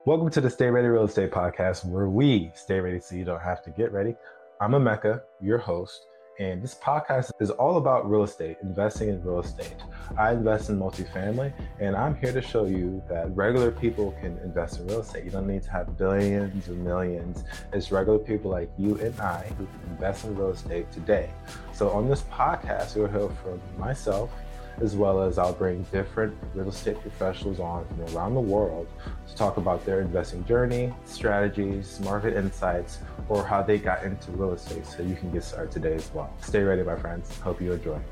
Welcome to the Stay Ready Real Estate Podcast, where we stay ready so you don't have to get ready. I'm Emeka, your host, and this podcast is all about real estate, investing in real estate. I invest in multifamily, and I'm here to show you that regular people can invest in real estate. You don't need to have billions or millions. It's regular people like you and I who can invest in real estate today. So on this podcast, you'll hear from myself, as well as I'll bring different real estate professionals on from around the world to talk about their investing journey, strategies, market insights, or how they got into real estate so you can get started today as well. Stay ready, my friends. Hope you enjoy.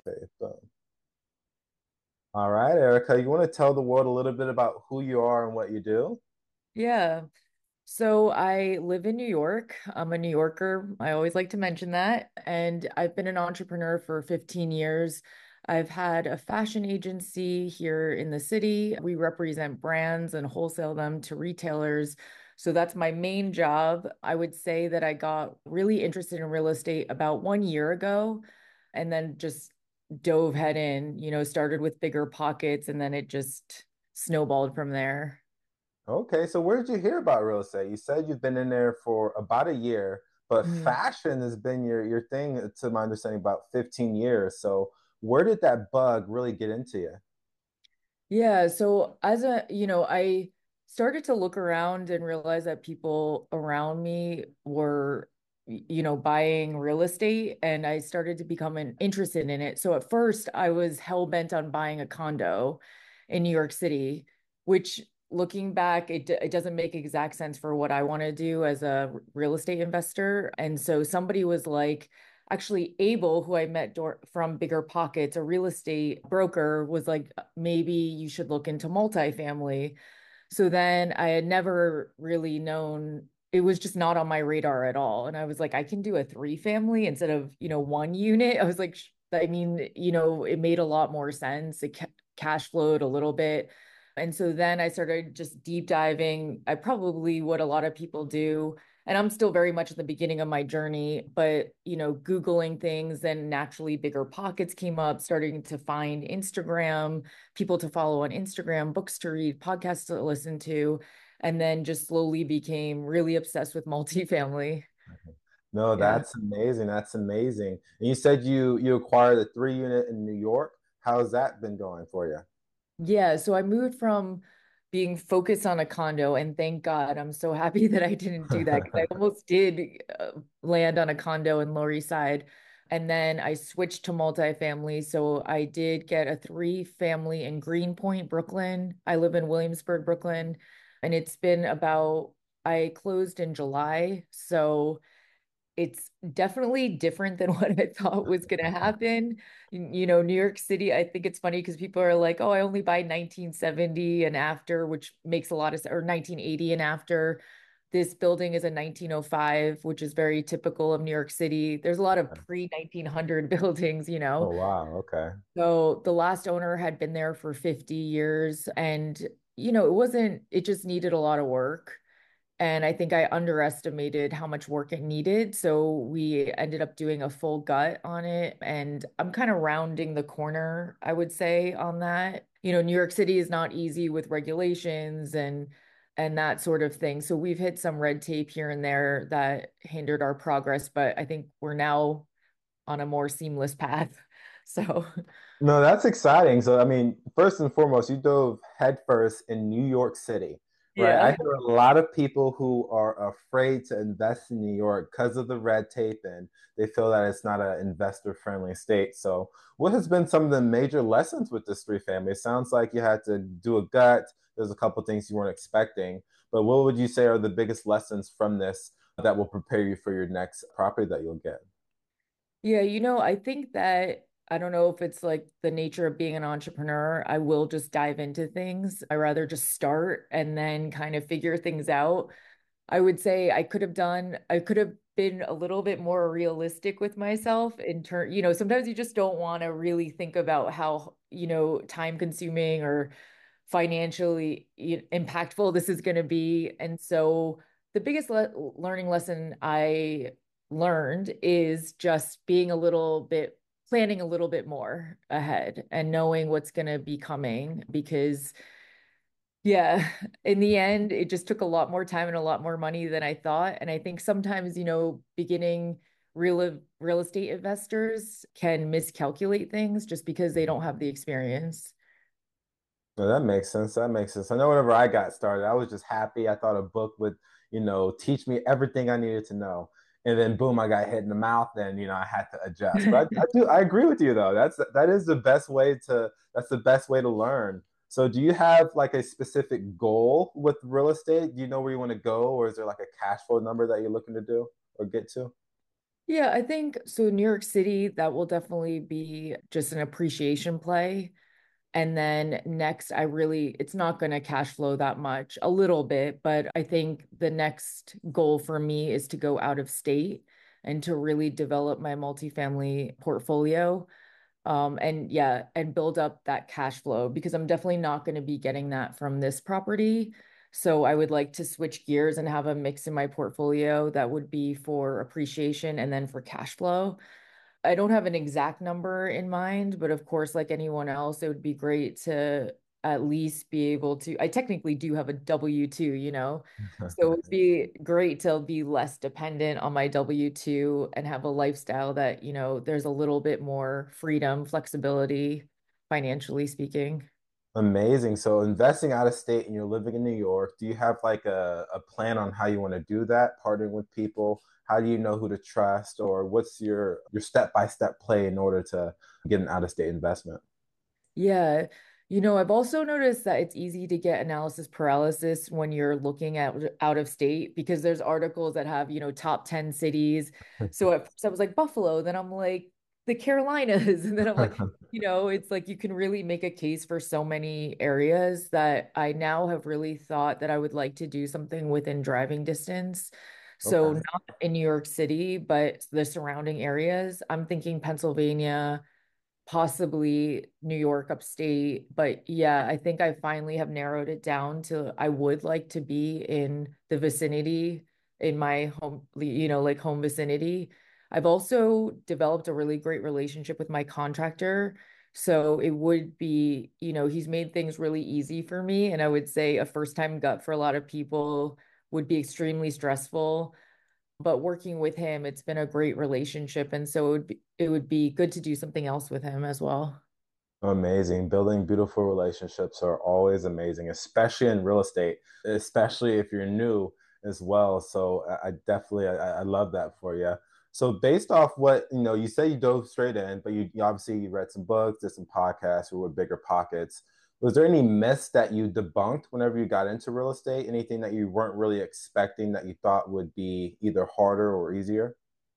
All right, Erica, you want to tell the world a little bit about who you are and what you do? Yeah. So I live in New York. I'm a New Yorker. I always like to mention that. And I've been an entrepreneur for 15 years. I've had a fashion agency here in the city. We represent brands and wholesale them to retailers. So that's my main job. I would say that I got really interested in real estate about 1 year ago and then just dove head in, started with Bigger Pockets and then it just snowballed from there. Okay, so where did you hear about real estate? You said you've been in there for about a year, but Mhm. fashion has been your thing, to my understanding, about 15 years. So where did that bug really get into you? Yeah, so I started to look around and realize that people around me were, buying real estate and I started to become interested in it. So at first I was hell bent on buying a condo in New York City, which looking back, it doesn't make exact sense for what I want to do as a real estate investor. And so somebody was like, actually Abel, who I met from Bigger Pockets, a real estate broker, was like, maybe you should look into multifamily. So then I had never really known, it was just not on my radar at all. And I was like, I can do a three family instead of, one unit. I was like, I mean, it made a lot more sense. It cash flowed a little bit. And so then I started just deep diving. I probably what a lot of people do, and I'm still very much at the beginning of my journey, but Googling things, then naturally Bigger Pockets came up, starting to find Instagram, people to follow on Instagram, books to read, podcasts to listen to, and then just slowly became really obsessed with multifamily. No, Yeah. that's amazing. That's amazing. And you said you acquired a 3 unit in New York. How's that been going for you? Yeah, so I moved from being focused on a condo, and thank God I'm so happy that I didn't do that because I almost did land on a condo in Lower East Side. And then I switched to multifamily. So I did get a three family in Greenpoint, Brooklyn. I live in Williamsburg, Brooklyn, and it's been I closed in July. So it's definitely different than what I thought was going to happen. New York City, I think it's funny because people are like, oh, I only buy 1970 and after, which makes a lot of sense, or 1980 and after. This building is a 1905, which is very typical of New York City. There's a lot of pre-1900 buildings. Oh, wow. Okay. So the last owner had been there for 50 years and, it just needed a lot of work. And I think I underestimated how much work it needed. So we ended up doing a full gut on it. And I'm kind of rounding the corner, I would say, on that. New York City is not easy with regulations and that sort of thing. So we've hit some red tape here and there that hindered our progress, but I think we're now on a more seamless path. So No, that's exciting. So, I mean, first and foremost, you dove headfirst in New York City, right? I yeah. hear a lot of people who are afraid to invest in New York because of the red tape and they feel that it's not an investor friendly state. So, what has been some of the major lessons with this three family? It sounds like you had to do a gut. There's a couple things you weren't expecting, but what would you say are the biggest lessons from this that will prepare you for your next property that you'll get? Yeah, I think that I don't know if it's like the nature of being an entrepreneur. I will just dive into things. I rather just start and then kind of figure things out. I would say I could have been a little bit more realistic with myself in turn, sometimes you just don't want to really think about how, time consuming or financially impactful this is going to be. And so the biggest learning lesson I learned is just planning a little bit more ahead and knowing what's going to be coming because Yeah, in the end, it just took a lot more time and a lot more money than I thought. And I think sometimes, beginning real estate investors can miscalculate things just because they don't have the experience. No, that makes sense. That makes sense. I know whenever I got started, I was just happy. I thought a book would, teach me everything I needed to know. And then boom, I got hit in the mouth and I had to adjust. But I agree with you though. That is the best way to that's the best way to learn. So do you have like a specific goal with real estate? Do you know where you want to go, or is there like a cash flow number that you're looking to do or get to? Yeah, I think so. New York City, that will definitely be just an appreciation play. And then next, it's not going to cash flow that much, a little bit, but I think the next goal for me is to go out of state and to really develop my multifamily portfolio. And yeah, and build up that cash flow because I'm definitely not going to be getting that from this property. So I would like to switch gears and have a mix in my portfolio that would be for appreciation and then for cash flow. I don't have an exact number in mind, but of course, like anyone else, it would be great to at least be able to. I technically do have a W-2, so it would be great to be less dependent on my W-2 and have a lifestyle that, there's a little bit more freedom, flexibility, financially speaking. Amazing. So investing out of state and you're living in New York, do you have like a plan on how you want to do that, partnering with people? How do you know who to trust, or what's your step-by-step play in order to get an out-of-state investment? Yeah. I've also noticed that it's easy to get analysis paralysis when you're looking at out of state because there's articles that have, top 10 cities. So at first I was like Buffalo, then I'm like the Carolinas, and then I'm like, it's like you can really make a case for so many areas that I now have really thought that I would like to do something within driving distance. So Okay. not in New York City, but the surrounding areas. I'm thinking Pennsylvania, possibly New York upstate. But yeah, I think I finally have narrowed it down to I would like to be in the vicinity in my home, like home vicinity. I've also developed a really great relationship with my contractor. So it would be, he's made things really easy for me. And I would say a first time gut for a lot of people would be extremely stressful, but working with him, it's been a great relationship. And so it would be good to do something else with him as well. Amazing. Building beautiful relationships are always amazing, especially in real estate, especially if you're new as well. So I definitely I love that for you. So based off what you say you dove straight in, but you obviously you read some books, did some podcasts, or with bigger pockets. Was there any myths that you debunked whenever you got into real estate? Anything that you weren't really expecting that you thought would be either harder or easier?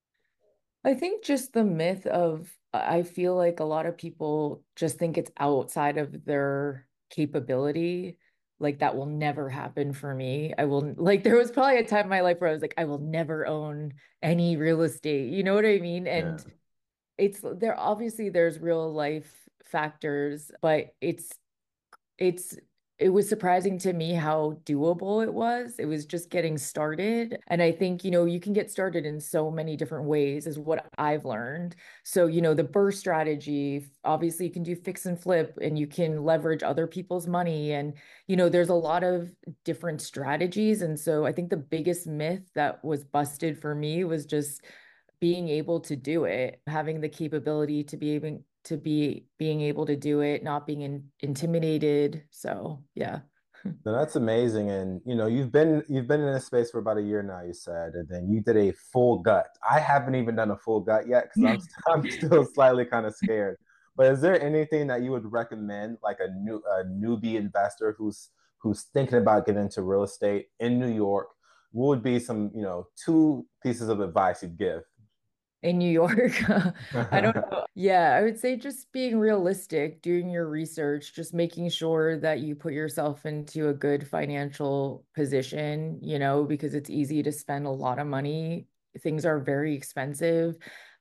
I think just the myth of, I feel like a lot of people just think it's outside of their capability. Like that will never happen for me. Like, there was probably a time in my life where I was like, I will never own any real estate. You know what I mean? Yeah. And obviously there's real life factors, but it's it was surprising to me how doable it was. It was just getting started. And I think, you can get started in so many different ways, is what I've learned. So, the burst strategy, obviously you can do fix and flip and you can leverage other people's money. And, there's a lot of different strategies. And so I think the biggest myth that was busted for me was just being able to do it, having the capability to be being able to do it, not being intimidated. So yeah. No, that's amazing. And you've been in this space for about a year now, you said, and then you did a full gut. I haven't even done a full gut yet because I'm still slightly kind of scared. But is there anything that you would recommend, like a newbie investor who's thinking about getting into real estate in New York? What would be some, two pieces of advice you'd give? In New York. I don't know. Yeah, I would say just being realistic, doing your research, just making sure that you put yourself into a good financial position, because it's easy to spend a lot of money. Things are very expensive.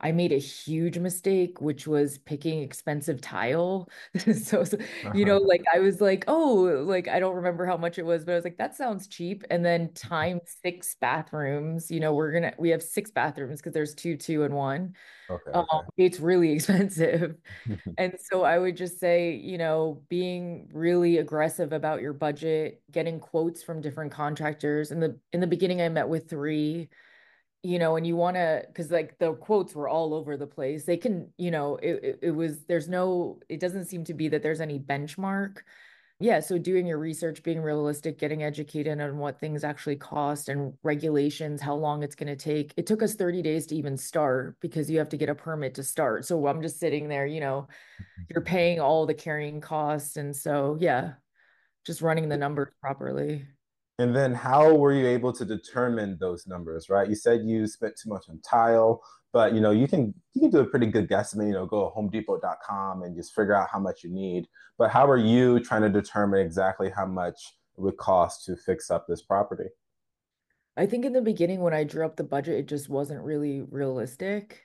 I made a huge mistake, which was picking expensive tile. So, like I was like, oh, like I don't remember how much it was, but I was like, that sounds cheap. And then times 6 bathrooms, we have 6 bathrooms because there's two, and one. Okay, Um, okay. it's really expensive. And so I would just say, being really aggressive about your budget, getting quotes from different contractors. In the beginning, I met with three, and you want to, because like the quotes were all over the place. They can, it was, it doesn't seem to be that there's any benchmark. Yeah, so doing your research, being realistic, getting educated on what things actually cost and regulations, how long it's going to take. It took us 30 days to even start because you have to get a permit to start. So I'm just sitting there, you're paying all the carrying costs. And so, yeah, just running the numbers properly. And then how were you able to determine those numbers, right? You said you spent too much on tile, but you can do a pretty good guesstimate, go to homedepot.com and just figure out how much you need. But how are you trying to determine exactly how much it would cost to fix up this property? I think in the beginning when I drew up the budget, it just wasn't really realistic.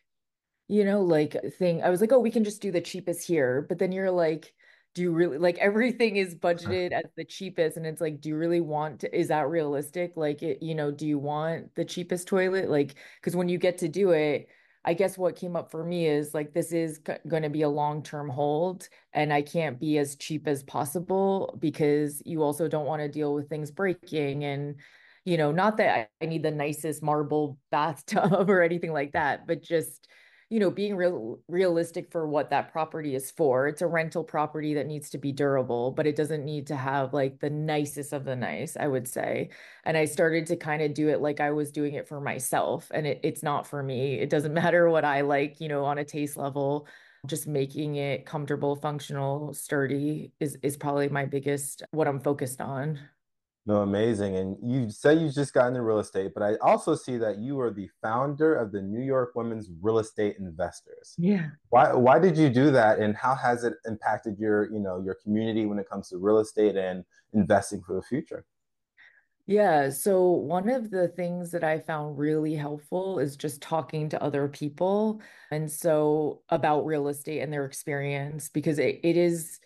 I was like, oh, we can just do the cheapest here. But then you're like, do you really like everything is budgeted at the cheapest? And it's like, do you really want to, is that realistic? Like do you want the cheapest toilet? Like, because when you get to do it, I guess what came up for me is like, this is going to be a long-term hold, and I can't be as cheap as possible because you also don't want to deal with things breaking. And not that I need the nicest marble bathtub or anything like that, but just being realistic for what that property is for. It's a rental property that needs to be durable, but it doesn't need to have like the nicest of the nice, I would say. And I started to kind of do it like I was doing it for myself, and it's not for me. It doesn't matter what I like, on a taste level. Just making it comfortable, functional, sturdy is probably my biggest what I'm focused on. No, amazing. And you said you just got into real estate, but I also see that you are the founder of the New York Women's Real Estate Investors. Yeah. Why did you do that, and how has it impacted your community when it comes to real estate and investing for the future? Yeah, so one of the things that I found really helpful is just talking to other people. And so about real estate and their experience, because it is,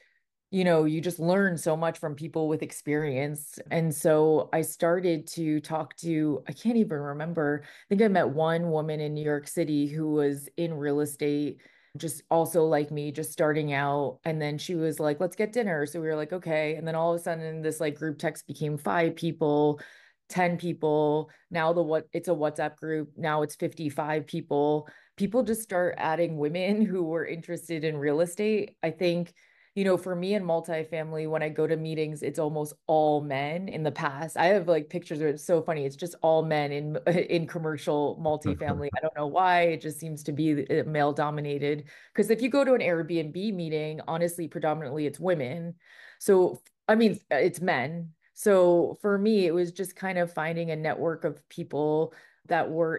you just learn so much from people with experience. And so I started to talk to, I can't even remember, I think I met one woman in New York City who was in real estate, just also like me, just starting out. And then she was like, let's get dinner. So we were like, okay. And then all of a sudden, this like group text became 5 people. 10 people. Now it's a WhatsApp group. Now it's 55 people. People just start adding women who were interested in real estate. I think for me in multifamily, when I go to meetings, it's almost all men in the past. I have like pictures where it's so funny. It's just all men in in commercial multifamily. I don't know why. It just seems to be male dominated. Because if you go to an Airbnb meeting, honestly, predominantly it's women. So, I mean, it's men. So for me, it was just kind of finding a network of people that were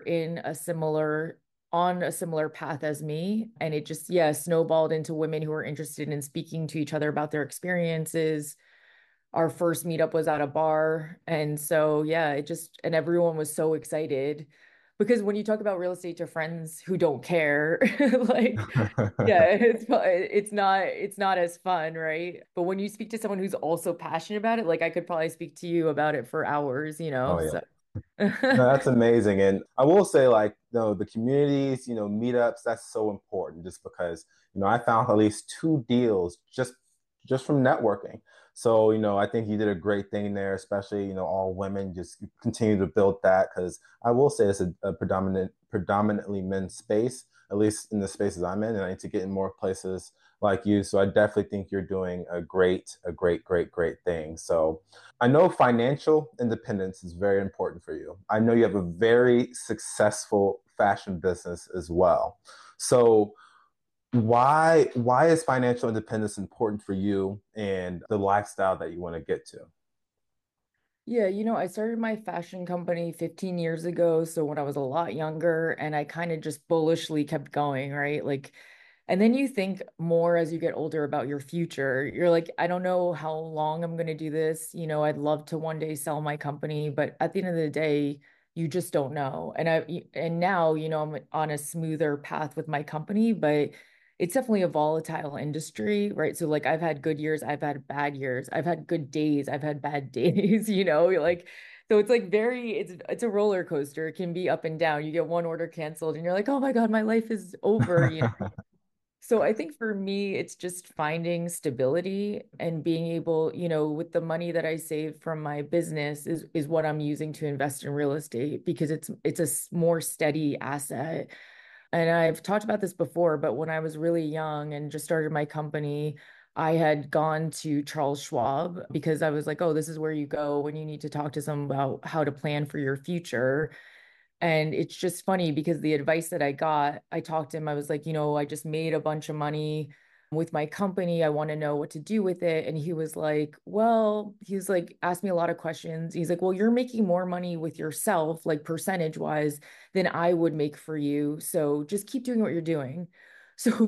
on a similar path as me. And it just, yeah, snowballed into women who were interested in speaking to each other about their experiences. Our first meetup was at a bar. And so, yeah, and everyone was so excited because when you talk about real estate to friends who don't care, like, yeah, it's not as fun, right? But when you speak to someone who's also passionate about it, like I could probably speak to you about it for hours, Oh yeah. so. No, that's amazing. And I will say, like, the communities, meetups, that's so important just because, I found at least two deals just from networking. So, I think you did a great thing there, especially, all women just continue to build that because I will say it's a predominantly men's space, at least in the spaces I'm in, and I need to get in more places like you. So I definitely think you're doing a great thing. So I know financial independence is very important for you. I know you have a very successful fashion business as well. So why is financial independence important for you and the lifestyle that you want to get to? Yeah, I started my fashion company 15 years ago. So when I was a lot younger, and I kind of just bullishly kept going, right? Like, and then you think more as you get older about your future. You're like, I don't know how long I'm going to do this. I'd love to one day sell my company, but at the end of the day, you just don't know. And now, I'm on a smoother path with my company, but it's definitely a volatile industry, right? So like I've had good years, I've had bad years, I've had good days, I've had bad days, like so it's like it's a roller coaster. It can be up and down. You get one order canceled and you're like, "Oh my God, my life is over." So I think for me, it's just finding stability and being able, with the money that I save from my business is what I'm using to invest in real estate because it's a more steady asset. And I've talked about this before, but when I was really young and just started my company, I had gone to Charles Schwab because I was like, oh, this is where you go when you need to talk to someone about how to plan for your future. And it's just funny because the advice that I got, I talked to him, I was like, I just made a bunch of money with my company. I want to know what to do with it. And he's like, asked me a lot of questions. He's like, well, you're making more money with yourself, like percentage wise, than I would make for you. So just keep doing what you're doing. So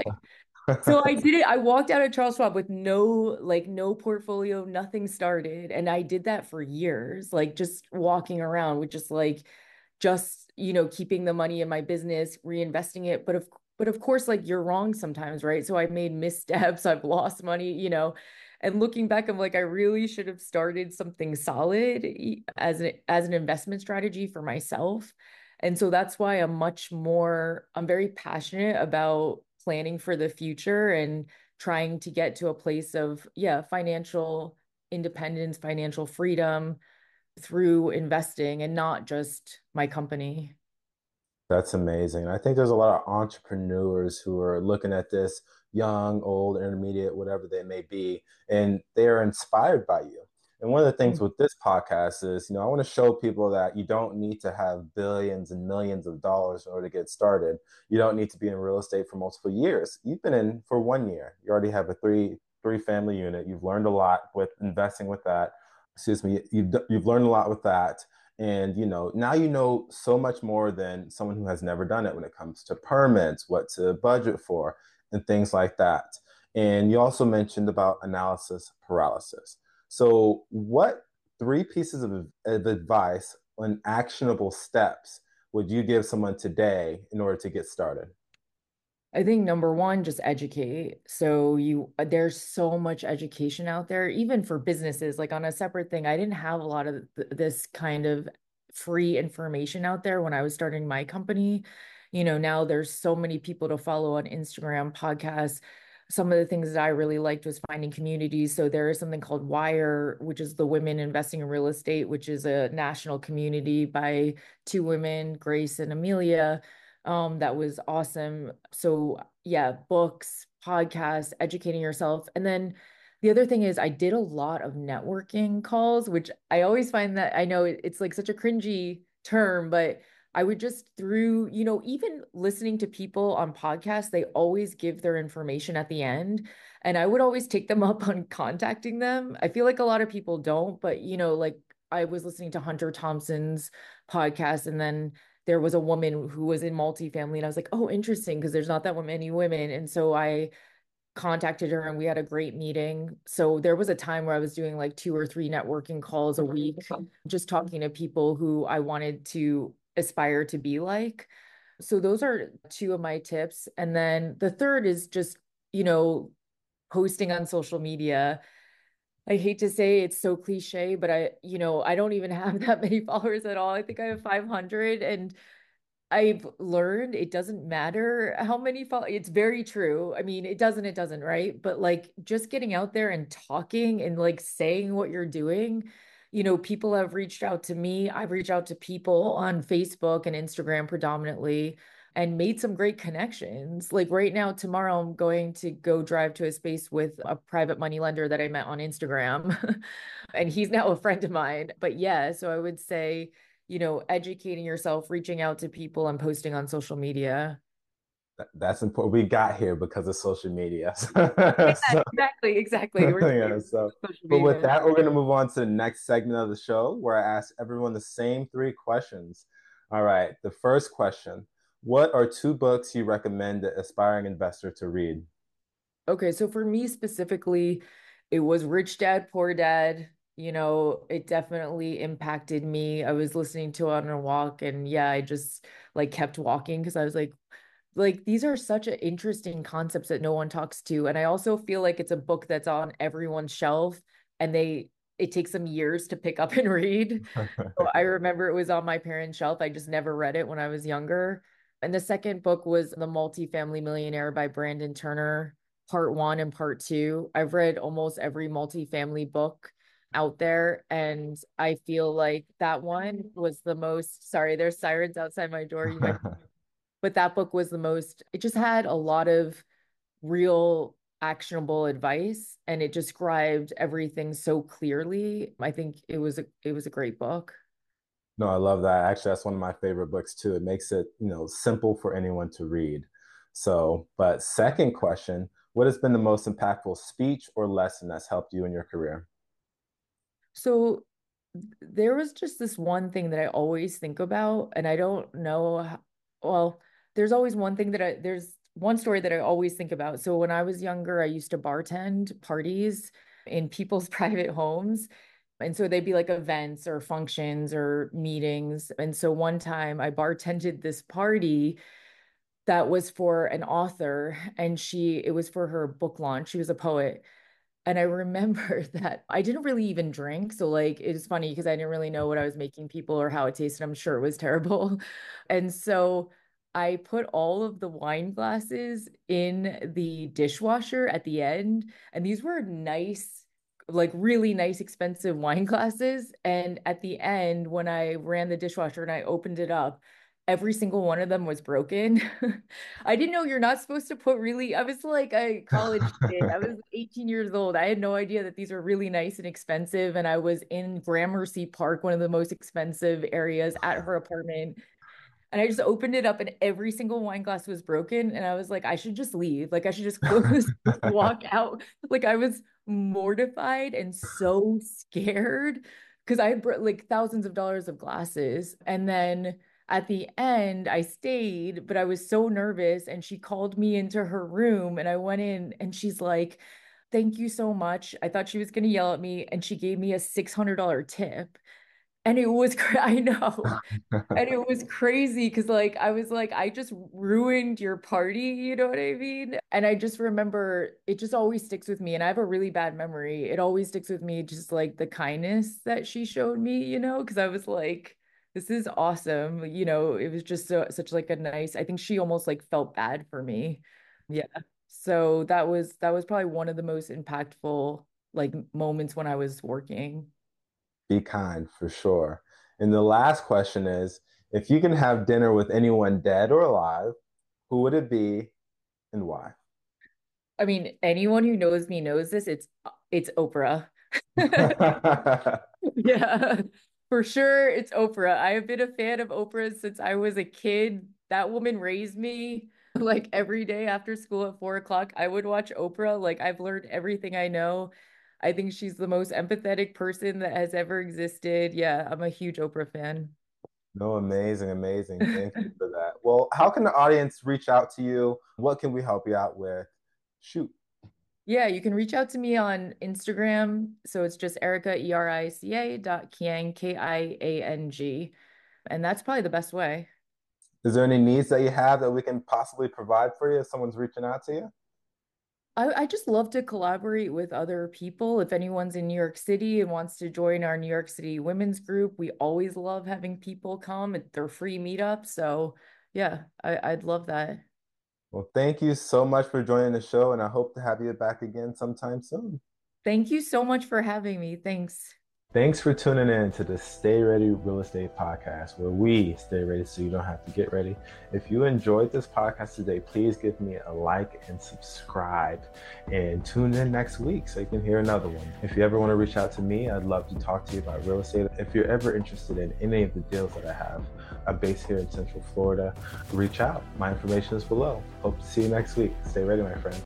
so I did it. I walked out of Charles Schwab with no portfolio, nothing started. And I did that for years, like just walking around with keeping the money in my business, reinvesting it. But of course, like you're wrong sometimes, right? So I've made missteps, I've lost money, and looking back, I'm like, I really should have started something solid as an investment strategy for myself. And so that's why I'm very passionate about planning for the future and trying to get to a place of, yeah, financial independence, financial freedom through investing and not just my company. That's amazing. I think there's a lot of entrepreneurs who are looking at this, young, old, intermediate, whatever they may be, and they are inspired by you. And one of the things with this podcast is, I want to show people that you don't need to have billions and millions of dollars in order to get started. You don't need to be in real estate for multiple years. You've been in for 1 year. You already have a three family unit. You've learned a lot with investing with that. Excuse me. You've learned a lot with that, and now you know so much more than someone who has never done it when it comes to permits, what to budget for, and things like that. And you also mentioned about analysis paralysis. So what three pieces of advice on actionable steps would you give someone today in order to get started? I think number one, just educate. So there's so much education out there, even for businesses. Like on a separate thing, I didn't have a lot of this kind of free information out there when I was starting my company. Now there's so many people to follow on Instagram, podcasts. Some of the things that I really liked was finding communities. So there is something called WIRE, which is the Women Investing in Real Estate, which is a national community by two women, Grace and Amelia. That was awesome. So yeah, books, podcasts, educating yourself. And then the other thing is I did a lot of networking calls, which I always find that I know it's like such a cringy term, but I would just even listening to people on podcasts, they always give their information at the end. And I would always take them up on contacting them. I feel like a lot of people don't, but like I was listening to Hunter Thompson's podcast, and then there was a woman who was in multifamily, and I was like, oh, interesting, because there's not that many women. And so I contacted her and we had a great meeting. So there was a time where I was doing like 2 or 3 networking calls a week, just talking to people who I wanted to aspire to be like. So those are two of my tips. And then the third is just, you know, posting on social media. I hate to say it's so cliche, but I don't even have that many followers at all. I think I have 500, and I've learned it doesn't matter how many follow. It's very true. I mean, it doesn't, right? But like just getting out there and talking and like saying what you're doing, people have reached out to me. I've reached out to people on Facebook and Instagram predominantly and made some great connections. Like right now, tomorrow, I'm going to go drive to a space with a private money lender that I met on Instagram. And he's now a friend of mine. But yeah, so I would say, educating yourself, reaching out to people, and posting on social media. That's important. We got here because of social media. Yeah, So, exactly, exactly. We're yeah, so, social but with media. that, we're going to move on to the next segment of the show where I ask everyone the same three questions. All right. The first question: what are two books you recommend the aspiring investor to read? Okay, so for me specifically, it was Rich Dad, Poor Dad. it definitely impacted me. I was listening to it on a walk and yeah, I just like kept walking because I was like these are such a interesting concepts that no one talks to. And I also feel like it's a book that's on everyone's shelf and it takes them years to pick up and read. So I remember it was on my parents' shelf. I just never read it when I was younger. And the second book was The Multifamily Millionaire by Brandon Turner, part one and part two. I've read almost every multifamily book out there. And I feel like that one was the most, sorry, there's sirens outside my door. You might, but that book was the most, it just had a lot of real actionable advice and it described everything so clearly. I think it was a great book. No, I love that. Actually, that's one of my favorite books too. It makes it, simple for anyone to read. So, but second question, what has been the most impactful speech or lesson that's helped you in your career? So there was just this one thing that I always think about, and I don't know well, there's always one thing that there's one story that I always think about. So when I was younger, I used to bartend parties in people's private homes. And so they'd be like events or functions or meetings. And so one time I bartended this party that was for an author and it was for her book launch. She was a poet. And I remember that I didn't really even drink. So, like, it was funny because I didn't really know what I was making people or how it tasted. I'm sure it was terrible. And so I put all of the wine glasses in the dishwasher at the end. And these were nice, like, really nice, expensive wine glasses. And at the end, when I ran the dishwasher and I opened it up, every single one of them was broken. I didn't know you're not supposed to put really, I was like a college kid. I was 18 years old. I had no idea that these were really nice and expensive. And I was in Gramercy Park, one of the most expensive areas at her apartment. And I just opened it up and every single wine glass was broken. And I was like, I should just leave. Like, I should just close, just walk out. Like, I was mortified and so scared because I had like thousands of dollars of glasses. And then at the end, I stayed, but I was so nervous. And she called me into her room and I went in and she's like, thank you so much. I thought she was going to yell at me. And she gave me a $600 tip. And it was, I know. And it was crazy because, like, I was like, I just ruined your party, you know what I mean? And I just remember it just always sticks with me. And I have a really bad memory. It always sticks with me, just like the kindness that she showed me, because I was like, this is awesome. It was just such like a nice, I think she almost like felt bad for me. Yeah. So that was probably one of the most impactful like moments when I was working. Be kind for sure. And the last question is, if you can have dinner with anyone dead or alive, who would it be and why? I mean, anyone who knows me knows this. It's Oprah. Yeah, for sure. It's Oprah. I have been a fan of Oprah since I was a kid. That woman raised me. Like every day after school at 4 o'clock, I would watch Oprah. Like I've learned everything I know. I think she's the most empathetic person that has ever existed. Yeah, I'm a huge Oprah fan. No, amazing, amazing. Thank you for that. Well, how can the audience reach out to you? What can we help you out with? Shoot. Yeah, you can reach out to me on Instagram. So it's just Erica, Erica dot Kiang, Kiang. And that's probably the best way. Is there any needs that you have that we can possibly provide for you if someone's reaching out to you? I just love to collaborate with other people. If anyone's in New York City and wants to join our New York City women's group, we always love having people come. They're free meetups. So yeah, I'd love that. Well, thank you so much for joining the show, and I hope to have you back again sometime soon. Thank you so much for having me. Thanks. Thanks for tuning in to the Stay Ready Real Estate Podcast, where we stay ready so you don't have to get ready. If you enjoyed this podcast today, please give me a like and subscribe and tune in next week so you can hear another one. If you ever want to reach out to me, I'd love to talk to you about real estate. If you're ever interested in any of the deals that I have, I'm based here in Central Florida. Reach out. My information is below. Hope to see you next week. Stay ready, my friend.